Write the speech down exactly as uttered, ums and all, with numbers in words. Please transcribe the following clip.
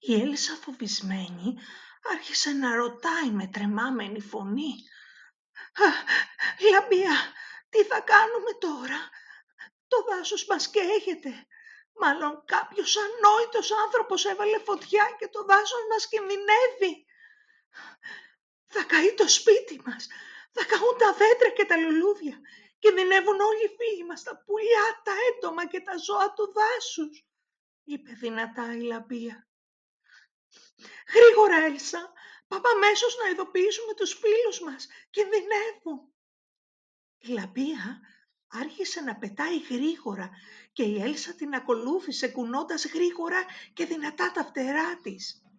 Η Έλισσα φοβισμένη άρχισε να ρωτάει με τρεμάμενη φωνή. «Λαμπία, τι θα κάνουμε τώρα? Το δάσος μας καίγεται. Μάλλον κάποιος ανόητος άνθρωπος έβαλε φωτιά και το δάσος μας κινδυνεύει. Θα καεί το σπίτι μας, θα καούν τα δέντρα και τα λουλούδια. Κινδυνεύουν όλοι οι φίλοι μας, τα πουλιά, τα έντομα και τα ζώα του δάσους», είπε δυνατά η Λαμπία. «Γρήγορα, Έλισσα, πάμε αμέσως να ειδοποιήσουμε τους φίλους μας. Κινδυνεύουν». Η Λαμπία άρχισε να πετάει γρήγορα και η Έλισσα την ακολούθησε κουνώντας γρήγορα και δυνατά τα φτερά της.